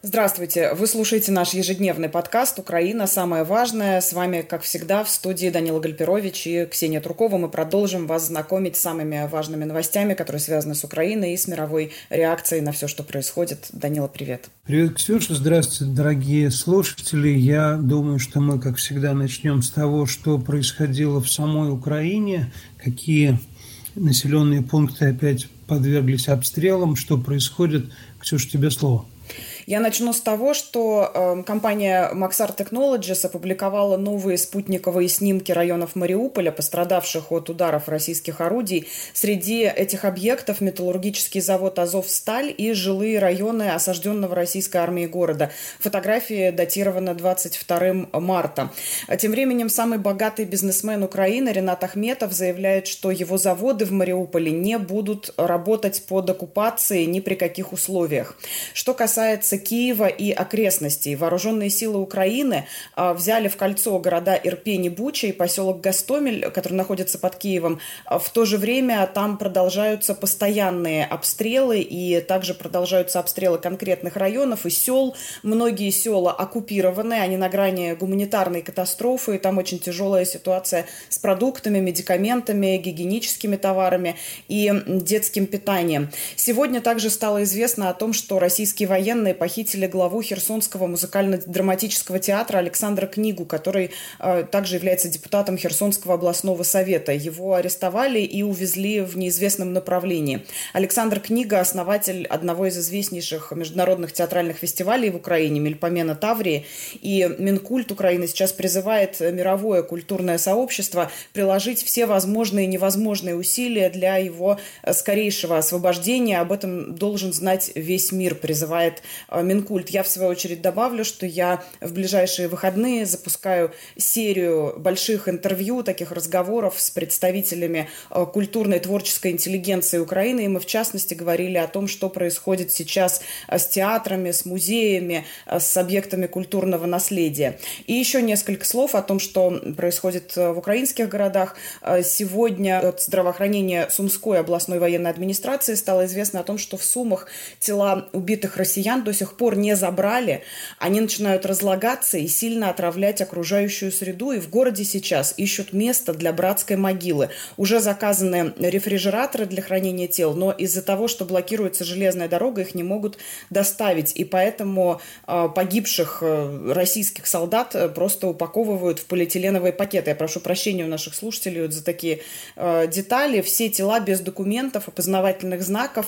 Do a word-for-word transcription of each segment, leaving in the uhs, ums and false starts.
Здравствуйте! Вы слушаете наш ежедневный подкаст «Украина. Самое важное». С вами, как всегда, в студии Данила Гальперович и Ксения Трукова. Мы продолжим вас знакомить с самыми важными новостями, которые связаны с Украиной и с мировой реакцией на все, что происходит. Данила, привет! Привет, Ксюша! Здравствуйте, дорогие слушатели! Я думаю, что мы, как всегда, начнем с того, что происходило в самой Украине, какие населенные пункты опять подверглись обстрелам, что происходит. Ксюша, тебе слово. Я начну с того, что э, компания Maxar Technologies опубликовала новые спутниковые снимки районов Мариуполя, пострадавших от ударов российских орудий. Среди этих объектов металлургический завод «Азовсталь» и жилые районы осажденного российской армией города. Фотографии датированы двадцать второго марта. Тем временем самый богатый бизнесмен Украины Ринат Ахметов заявляет, что его заводы в Мариуполе не будут работать под оккупацией ни при каких условиях. Что касается Киева и окрестностей. Вооруженные силы Украины а, взяли в кольцо города Ирпень и Буча и поселок Гостомель, который находится под Киевом. А в то же время там продолжаются постоянные обстрелы и также продолжаются обстрелы конкретных районов и сел. Многие села оккупированы, они на грани гуманитарной катастрофы, и там очень тяжелая ситуация с продуктами, медикаментами, гигиеническими товарами и детским питанием. Сегодня также стало известно о том, что российские военные похитили главу Херсонского музыкально-драматического театра Александра Книгу, который э, также является депутатом Херсонского областного совета. Его арестовали и увезли в неизвестном направлении. Александр Книга – основатель одного из известнейших международных театральных фестивалей в Украине «Мельпомена Таврии». И Минкульт Украины сейчас призывает мировое культурное сообщество приложить все возможные и невозможные усилия для его скорейшего освобождения. Об этом должен знать весь мир, призывает Минкульт. Я, в свою очередь, добавлю, что я в ближайшие выходные запускаю серию больших интервью, таких разговоров с представителями культурной творческой интеллигенции Украины. И мы, в частности, говорили о том, что происходит сейчас с театрами, с музеями, с объектами культурного наследия. И еще несколько слов о том, что происходит в украинских городах. Сегодня от здравоохранения Сумской областной военной администрации стало известно о том, что в Сумах тела убитых россиян до сих пор не забрали, они начинают разлагаться и сильно отравлять окружающую среду, и в городе сейчас ищут место для братской могилы. Уже заказаны рефрижераторы для хранения тел, но из-за того, что блокируется железная дорога, их не могут доставить, и поэтому э, погибших э, российских солдат просто упаковывают в полиэтиленовые пакеты. Я прошу прощения у наших слушателей за такие э, детали. Все тела без документов, опознавательных знаков,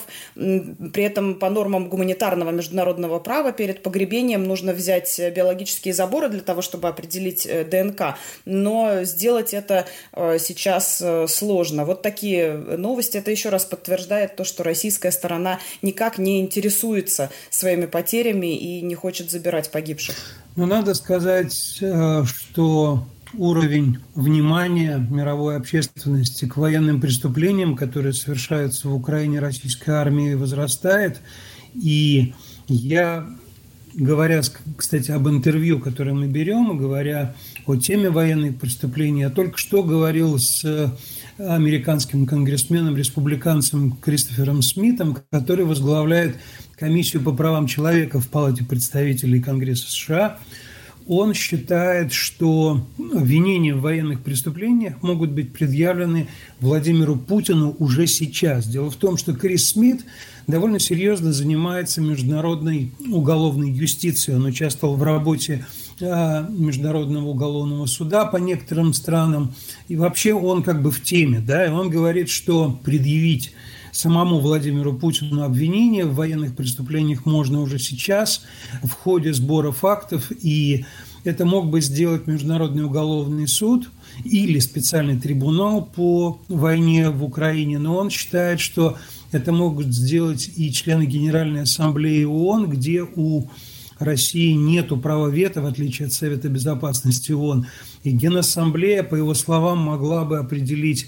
при этом по нормам гуманитарного международного права перед погребением нужно взять биологические заборы для того, чтобы определить ДНК, но сделать это сейчас сложно. Вот такие новости. Это еще раз подтверждает то, что российская сторона никак не интересуется своими потерями и не хочет забирать погибших. Ну, надо сказать, что уровень внимания мировой общественности к военным преступлениям, которые совершаются в Украине российской армией, возрастает. И я, говоря, кстати, об интервью, которое мы берем, говоря о теме военных преступлений, я только что говорил с американским конгрессменом, республиканцем Кристофером Смитом, который возглавляет комиссию по правам человека в Палате представителей Конгресса США. Он считает, что обвинения в военных преступлениях могут быть предъявлены Владимиру Путину уже сейчас. Дело в том, что Крис Смит довольно серьезно занимается международной уголовной юстицией. Он участвовал в работе Международного уголовного суда по некоторым странам. И вообще он как бы в теме. Да? И он говорит, что предъявить самому Владимиру Путину обвинения в военных преступлениях можно уже сейчас в ходе сбора фактов, и это мог бы сделать Международный уголовный суд или специальный трибунал по войне в Украине, но он считает, что это могут сделать и члены Генеральной Ассамблеи ООН, где у России нет права вето, в отличие от Совета Безопасности ООН. И Генассамблея, по его словам, могла бы определить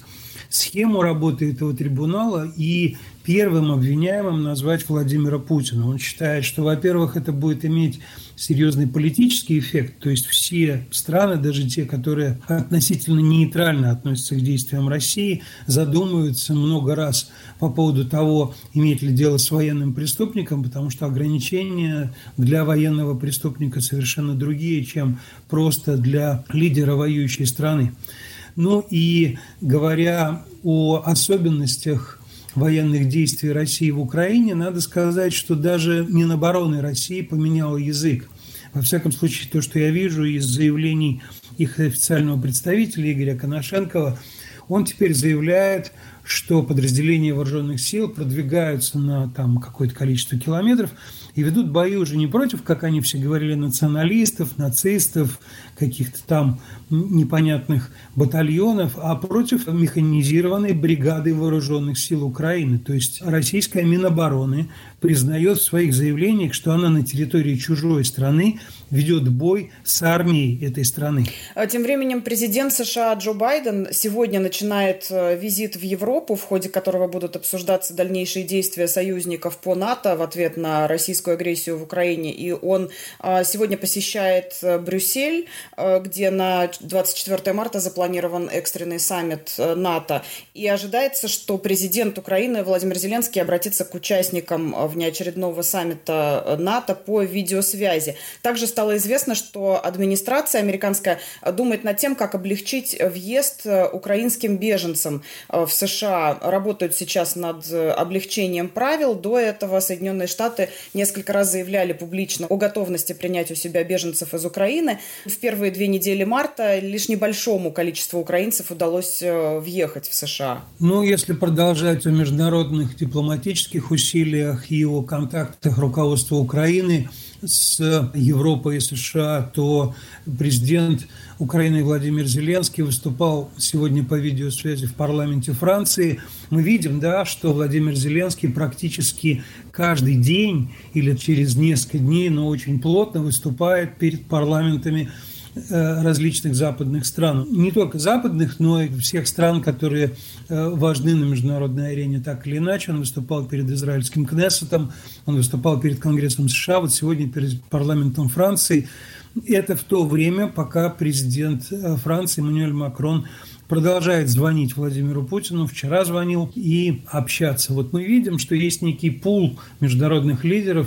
схему работы этого трибунала и первым обвиняемым назвать Владимира Путина. Он считает, что, во-первых, это будет иметь серьезный политический эффект, то есть все страны, даже те, которые относительно нейтрально относятся к действиям России, задумываются много раз по поводу того, иметь ли дело с военным преступником, потому что ограничения для военного преступника совершенно другие, чем просто для лидера воюющей страны. Ну и говоря о особенностях военных действий России в Украине, надо сказать, что даже Минобороны России поменяла язык. Во всяком случае, то, что я вижу из заявлений их официального представителя Игоря Коношенкова, он теперь заявляет, что подразделения вооруженных сил продвигаются на там, какое-то количество километров и ведут бои уже не против, как они все говорили, националистов, нацистов, каких-то там непонятных батальонов, а против механизированной бригады вооруженных сил Украины. То есть российская Минобороны признает в своих заявлениях, что она на территории чужой страны ведет бой с армией этой страны. Тем временем президент США Джо Байден сегодня начинает визит в Европу, в ходе которого будут обсуждаться дальнейшие действия союзников по НАТО в ответ на российскую агрессию в Украине. И он сегодня посещает Брюссель, где на двадцать четвёртое марта запланирован экстренный саммит НАТО. И ожидается, что президент Украины Владимир Зеленский обратится к участникам внеочередного саммита НАТО по видеосвязи. Также стало известно, что администрация американская думает над тем, как облегчить въезд украинским беженцам в США. Работают сейчас над облегчением правил. До этого Соединенные Штаты несколько раз заявляли публично о готовности принять у себя беженцев из Украины. В первые две недели марта лишь небольшому количеству украинцев удалось въехать в США. Ну, если продолжать о международных дипломатических усилиях и о контактах руководства Украины с Европой и США, то президент Украины Владимир Зеленский выступал сегодня по видеосвязи в парламенте Франции. Мы видим, да, что Владимир Зеленский практически каждый день или через несколько дней, но очень плотно выступает перед парламентами различных западных стран. Не только западных, но и всех стран, которые важны на международной арене так или иначе. Он выступал перед израильским Кнессетом, он выступал перед Конгрессом США, вот сегодня перед парламентом Франции. Это в то время, пока президент Франции Эммануэль Макрон продолжает звонить Владимиру Путину, вчера звонил, и общаться. Вот мы видим, что есть некий пул международных лидеров.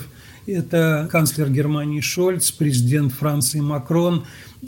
Это канцлер Германии Шольц, президент Франции Макрон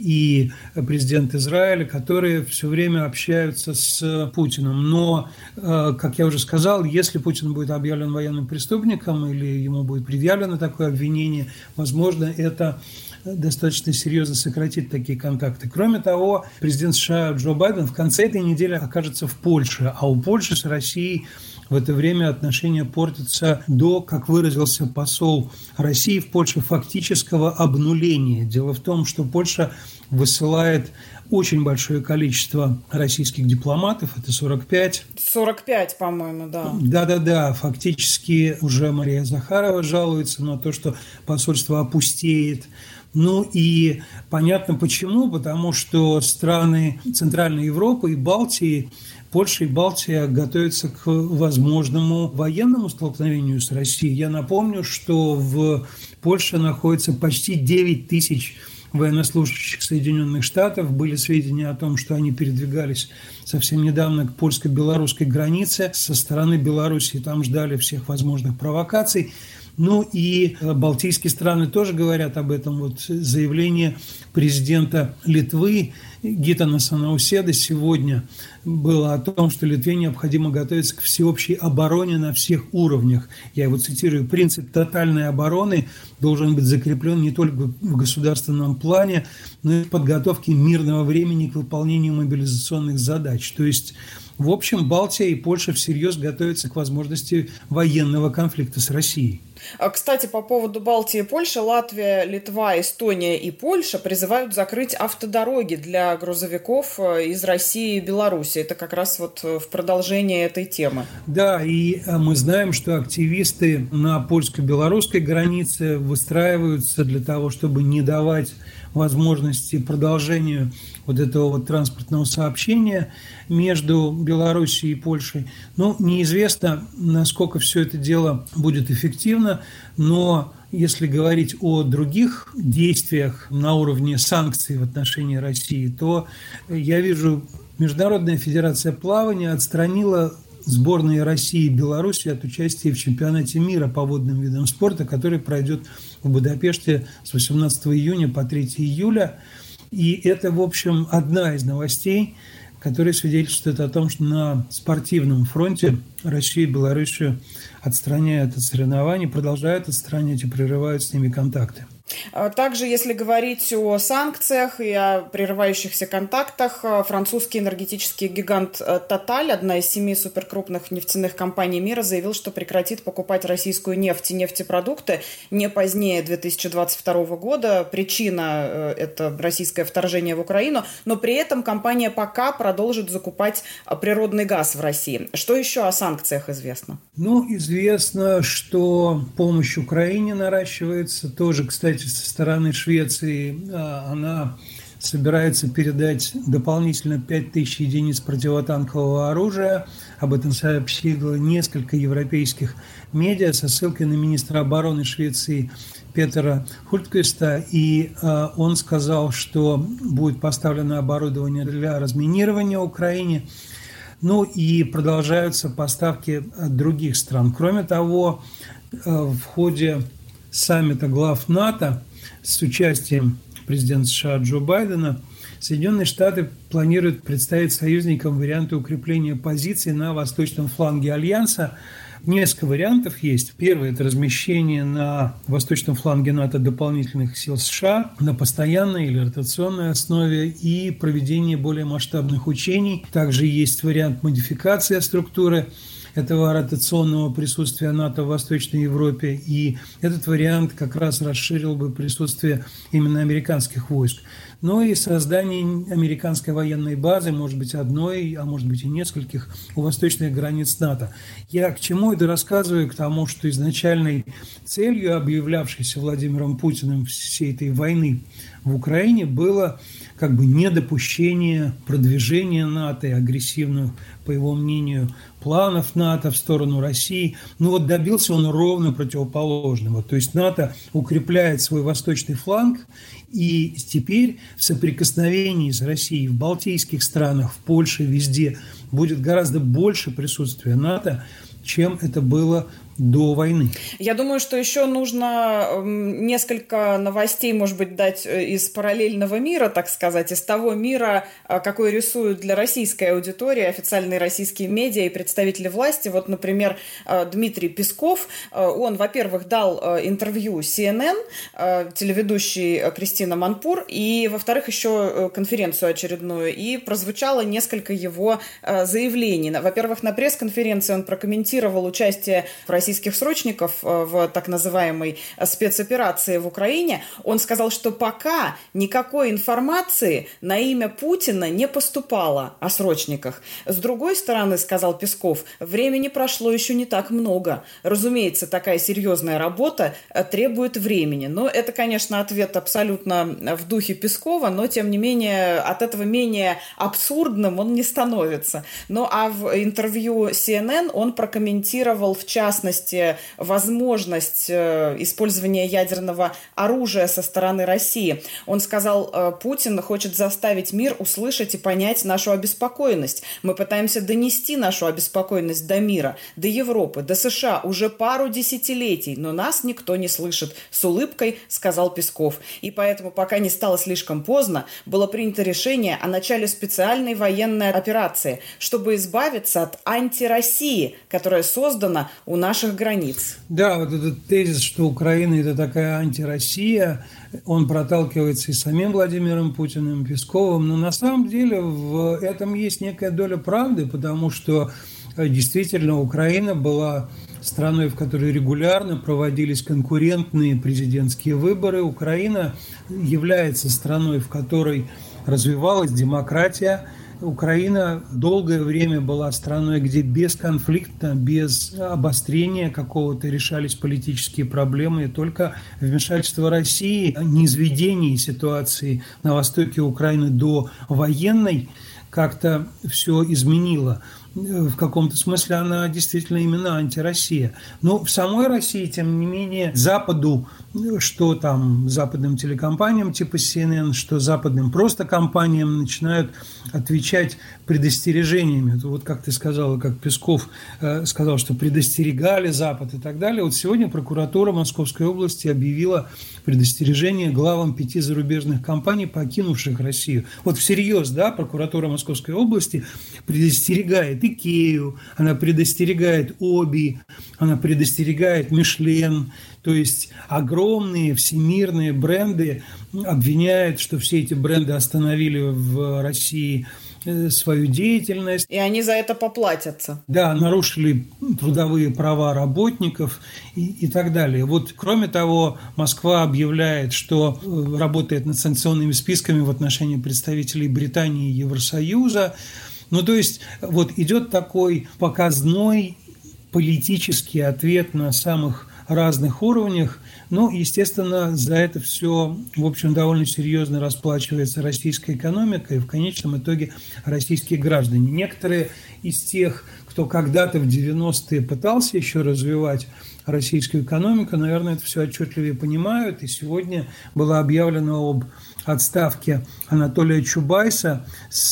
и президент Израиля, которые все время общаются с Путиным. Но, как я уже сказал, если Путин будет объявлен военным преступником или ему будет предъявлено такое обвинение, возможно, это достаточно серьезно сократит такие контакты. Кроме того, президент США Джо Байден в конце этой недели окажется в Польше, а у Польши с Россией в это время отношения портятся до, как выразился посол России в Польше, фактического обнуления. Дело в том, что Польша высылает очень большое количество российских дипломатов, это сорок пять. сорок пять, по-моему, да. Да-да-да, фактически уже Мария Захарова жалуется на то, что посольство опустеет. Ну и понятно почему, потому что страны Центральной Европы и Балтии, Польша и Балтия готовятся к возможному военному столкновению с Россией. Я напомню, что в Польше находится почти девять тысяч военнослужащих Соединенных Штатов. Были сведения о том, что они передвигались совсем недавно к польско-белорусской границе. Со стороны Белоруссии там ждали всех возможных провокаций. Ну и балтийские страны тоже говорят об этом. Вот заявление президента Литвы Гитанаса Науседы сегодня было о том, что Литве необходимо готовиться к всеобщей обороне на всех уровнях. Я его цитирую. Принцип тотальной обороны должен быть закреплен не только в государственном плане, но и в подготовке мирного времени к выполнению мобилизационных задач. То есть, в общем, Балтия и Польша всерьез готовятся к возможности военного конфликта с Россией. Кстати, по поводу Балтии и Польши, Латвия, Литва, Эстония и Польша призывают закрыть автодороги для грузовиков из России и Беларуси. Это как раз вот в продолжение этой темы. Да, и мы знаем, что активисты на польско-белорусской границе выстраиваются для того, чтобы не давать возможности продолжению вот этого вот транспортного сообщения между Белоруссией и Польшей. Ну, неизвестно, насколько все это дело будет эффективно, но если говорить о других действиях на уровне санкций в отношении России, то я вижу, Международная федерация плавания отстранила сборные России и Беларуси от участия в чемпионате мира по водным видам спорта, который пройдет в Будапеште с восемнадцатого июня по третьего июля. И это, в общем, одна из новостей, которые свидетельствуют о том, что на спортивном фронте Россию и Белоруссию отстраняют от соревнований, продолжают отстранять и прерывают с ними контакты. Также, если говорить о санкциях и о прерывающихся контактах, французский энергетический гигант Total, одна из семи суперкрупных нефтяных компаний мира, заявил, что прекратит покупать российскую нефть и нефтепродукты не позднее две тысячи двадцать второго года. Причина – это российское вторжение в Украину, но при этом компания пока продолжит закупать природный газ в России. Что еще о санкциях известно? Ну, известно, что помощь Украине наращивается. Тоже, кстати, со стороны Швеции она собирается передать дополнительно пять тысяч единиц противотанкового оружия. Об этом сообщило несколько европейских медиа со ссылкой на министра обороны Швеции Петера Хультквиста. И он сказал, что будет поставлено оборудование для разминирования Украине. Ну и продолжаются поставки от других стран. Кроме того, в ходе саммита глав НАТО с участием президента США Джо Байдена Соединенные Штаты планируют представить союзникам варианты укрепления позиций на восточном фланге Альянса. Несколько вариантов есть. Первый – это размещение на восточном фланге НАТО дополнительных сил США на постоянной или ротационной основе и проведение более масштабных учений. Также есть вариант модификации структуры этого ротационного присутствия НАТО в Восточной Европе, и этот вариант как раз расширил бы присутствие именно американских войск. Но и создание американской военной базы, может быть, одной, а может быть и нескольких, у восточных границ НАТО. Я к чему это рассказываю? К тому, что изначальной целью, объявлявшейся Владимиром Путиным всей этой войны в Украине, было как бы недопущение продвижения НАТО и агрессивных, по его мнению, планов НАТО в сторону России. Ну вот добился он ровно противоположного. То есть НАТО укрепляет свой восточный фланг, и теперь в соприкосновении с Россией в балтийских странах, в Польше, везде будет гораздо больше присутствия НАТО, чем это было до войны. Я думаю, что еще нужно несколько новостей, может быть, дать из параллельного мира, так сказать, из того мира, какой рисуют для российской аудитории официальные российские медиа и представители власти. Вот, например, Дмитрий Песков, он, во-первых, дал интервью си эн эн, телеведущий Кристина Манпур, и, во-вторых, еще конференцию очередную, и прозвучало несколько его заявлений. Во-первых, на пресс-конференции он прокомментировал участие в российском российских срочников в так называемой спецоперации в Украине, он сказал, что пока никакой информации на имя Путина не поступало о срочниках. С другой стороны, сказал Песков, времени прошло еще не так много. Разумеется, такая серьезная работа требует времени. Но это, конечно, ответ абсолютно в духе Пескова, но, тем не менее, от этого менее абсурдным он не становится. Ну, а в интервью си эн эн он прокомментировал, в частности, возможность использования ядерного оружия со стороны России. Он сказал, Путин хочет заставить мир услышать и понять нашу обеспокоенность. Мы пытаемся донести нашу обеспокоенность до мира, до Европы, до США уже пару десятилетий, но нас никто не слышит. С улыбкой сказал Песков. И поэтому, пока не стало слишком поздно, было принято решение о начале специальной военной операции, чтобы избавиться от антироссии, которая создана у наших границ. Да, вот этот тезис, что Украина – это такая антироссия, он проталкивается и самим Владимиром Путиным, Песковым, но на самом деле в этом есть некая доля правды, потому что действительно Украина была страной, в которой регулярно проводились конкурентные президентские выборы. Украина является страной, в которой развивалась демократия, Украина долгое время была страной, где бесконфликтно, без обострения какого-то решались политические проблемы, и только вмешательство России, низведение ситуации на востоке Украины до военной как-то все изменило. В каком-то смысле она действительно именно антироссия. Но в самой России, тем не менее, Западу, что там западным телекомпаниям типа си эн эн, что западным просто компаниям начинают отвечать предостережениями. Вот как ты сказала, как Песков э, сказал, что предостерегали Запад и так далее. Вот сегодня прокуратура Московской области объявила предостережение главам пяти зарубежных компаний, покинувших Россию. Вот всерьез, да, прокуратура Московской области предостерегает Икею, она предостерегает Оби, она предостерегает Мишлен. То есть огромные всемирные бренды обвиняют, что все эти бренды остановили в России свою деятельность. И они за это поплатятся. Да, нарушили трудовые права работников и, и так далее. Вот, кроме того, Москва объявляет, что работает над санкционными списками в отношении представителей Британии и Евросоюза. Ну, то есть, вот идет такой показной политический ответ на самых разных уровнях. Ну, естественно, за это все, в общем, довольно серьезно расплачивается российская экономика и в конечном итоге российские граждане. Некоторые из тех, кто когда-то в девяностые пытался еще развивать российскую экономику, наверное, это все отчетливее понимают. И сегодня было объявлено об отставке Анатолия Чубайса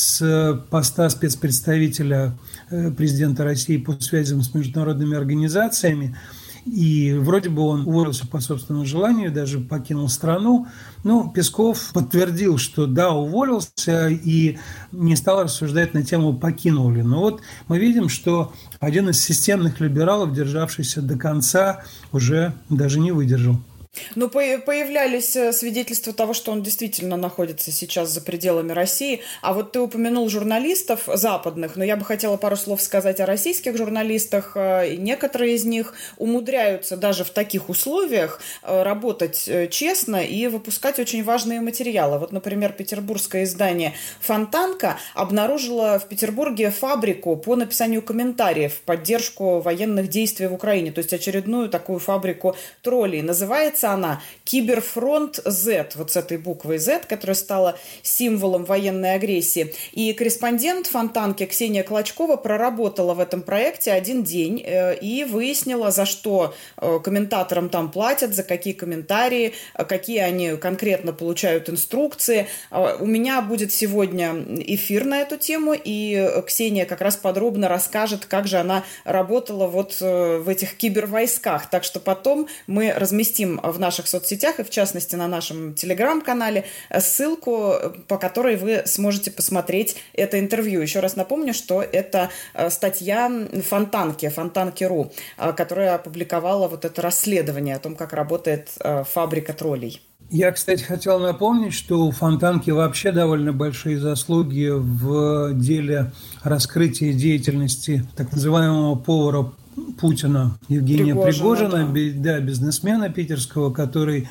с поста спецпредставителя президента России по связям с международными организациями. И вроде бы он уволился по собственному желанию, даже покинул страну. Но Песков подтвердил, что да, уволился и не стал рассуждать на тему, покинул ли. Но вот мы видим, что один из системных либералов, державшийся до конца, уже даже не выдержал. Ну, появлялись свидетельства того, что он действительно находится сейчас за пределами России. А вот ты упомянул журналистов западных, но я бы хотела пару слов сказать о российских журналистах. Некоторые из них умудряются даже в таких условиях работать честно и выпускать очень важные материалы. Вот, например, петербургское издание «Фонтанка» обнаружило в Петербурге фабрику по написанию комментариев в поддержку военных действий в Украине, то есть очередную такую фабрику троллей. Называется она «Киберфронт Z», вот с этой буквой Z, которая стала символом военной агрессии. И корреспондент «Фонтанки» Ксения Клочкова проработала в этом проекте один день и выяснила, за что комментаторам там платят, за какие комментарии, какие они конкретно получают инструкции. У меня будет сегодня эфир на эту тему, и Ксения как раз подробно расскажет, как же она работала вот в этих кибервойсках. Так что потом мы разместим в наших соцсетях и, в частности, на нашем телеграм-канале ссылку, по которой вы сможете посмотреть это интервью. Еще раз напомню, что это статья Фонтанки, Фонтанки.ру, которая опубликовала вот это расследование о том, как работает фабрика троллей. Я, кстати, хотел напомнить, что у Фонтанки вообще довольно большие заслуги в деле раскрытия деятельности так называемого повара Путина Евгения Пригожина, Пригожина да. да, бизнесмена питерского, который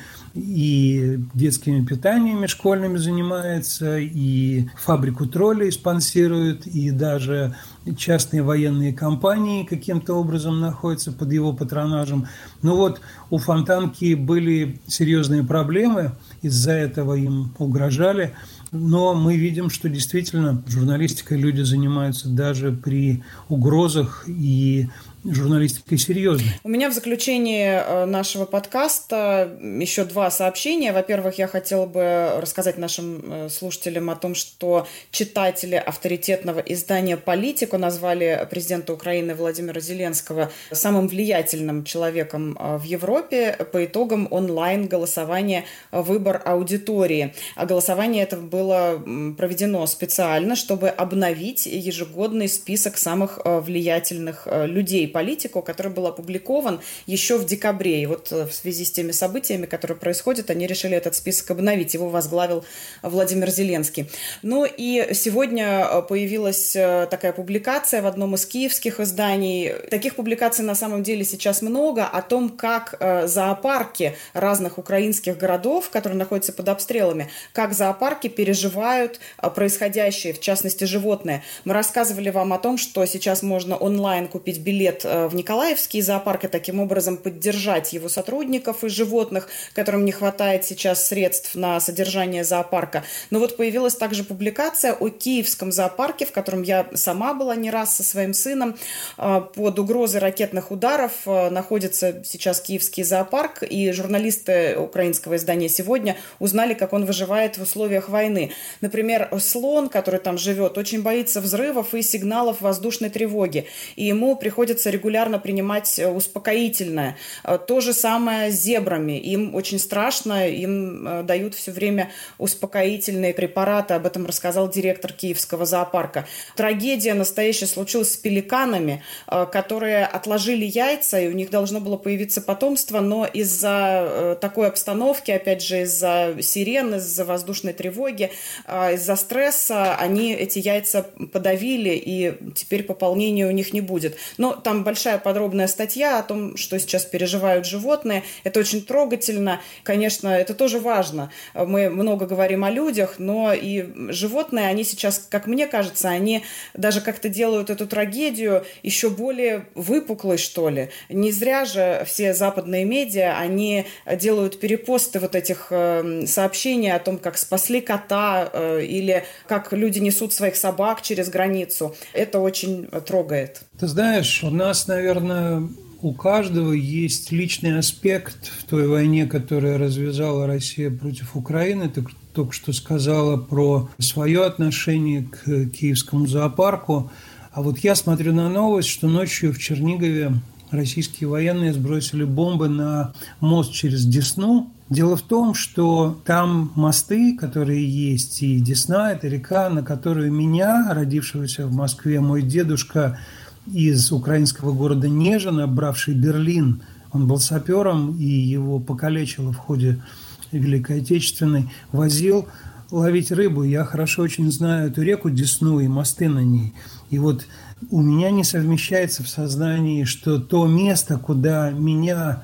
и детскими питаниями школьными занимается, и фабрику троллей спонсирует, и даже частные военные компании каким-то образом находятся под его патронажем. Но вот у Фонтанки были серьезные проблемы, из-за этого им угрожали. Но мы видим, что действительно журналистикой люди занимаются даже при угрозах, и журналистикой серьезной. У меня в заключении нашего подкаста еще два сообщения. Во-первых, я хотела бы рассказать нашим слушателям о том, что читатели авторитетного издания «Политику» назвали президента Украины Владимира Зеленского самым влиятельным человеком в Европе по итогам онлайн-голосования «Выбор аудитории». А голосование это было проведено специально, чтобы обновить ежегодный список самых влиятельных людей. политику, который был опубликован еще в декабре. И вот в связи с теми событиями, которые происходят, они решили этот список обновить. Его возглавил Владимир Зеленский. Ну и сегодня появилась такая публикация в одном из киевских изданий. Таких публикаций на самом деле сейчас много о том, как зоопарки разных украинских городов, которые находятся под обстрелами, как зоопарки переживают происходящее, в частности, животные. Мы рассказывали вам о том, что сейчас можно онлайн купить билет в Николаевский зоопарк и таким образом поддержать его сотрудников и животных, которым не хватает сейчас средств на содержание зоопарка. Но вот появилась также публикация о киевском зоопарке, в котором я сама была не раз со своим сыном. Под угрозой ракетных ударов находится сейчас киевский зоопарк, и журналисты украинского издания «Сегодня» узнали, как он выживает в условиях войны. Например, слон, который там живет, очень боится взрывов и сигналов воздушной тревоги, и ему приходится регулярно принимать успокоительное. То же самое с зебрами. Им очень страшно, им дают все время успокоительные препараты. Об этом рассказал директор киевского зоопарка. Трагедия настоящая случилась с пеликанами, которые отложили яйца, и у них должно было появиться потомство, но из-за такой обстановки, опять же, из-за сирен, из-за воздушной тревоги, из-за стресса они эти яйца подавили, и теперь пополнения у них не будет. Но там большая подробная статья о том, что сейчас переживают животные. Это очень трогательно. Конечно, это тоже важно. Мы много говорим о людях, но и животные, они сейчас, как мне кажется, они даже как-то делают эту трагедию еще более выпуклой, что ли. Не зря же все западные медиа, они делают перепосты вот этих сообщений о том, как спасли кота или как люди несут своих собак через границу. Это очень трогает. Ты знаешь, у нас, наверное, у каждого есть личный аспект в той войне, которую развязала Россия против Украины. Ты только что сказала про свое отношение к киевскому зоопарку. А вот я смотрю на новость, что ночью в Чернигове российские военные сбросили бомбы на мост через Десну. Дело в том, что там мосты, которые есть, и Десна – это река, на которую меня, родившегося в Москве, мой дедушка из украинского города Нежина, бравший Берлин, он был сапером, и его покалечило в ходе Великой Отечественной, возил ловить рыбу. Я хорошо очень знаю эту реку Десну и мосты на ней. И вот у меня не совмещается в сознании, что то место, куда меня,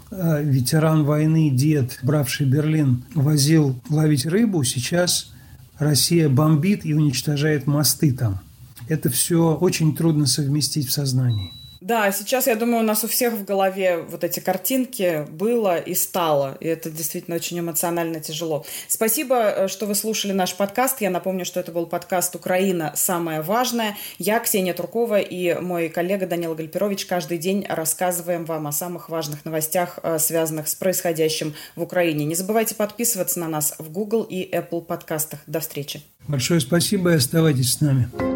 ветеран войны, дед, бравший Берлин, возил ловить рыбу, сейчас Россия бомбит и уничтожает мосты там. Это все очень трудно совместить в сознании. Да, сейчас, я думаю, у нас у всех в голове вот эти картинки было и стало. И это действительно очень эмоционально тяжело. Спасибо, что вы слушали наш подкаст. Я напомню, что это был подкаст «Украина. Самое важное». Я, Ксения Туркова, и мой коллега Данила Гальперович каждый день рассказываем вам о самых важных новостях, связанных с происходящим в Украине. Не забывайте подписываться на нас в Google и Apple подкастах. До встречи. Большое спасибо и оставайтесь с нами.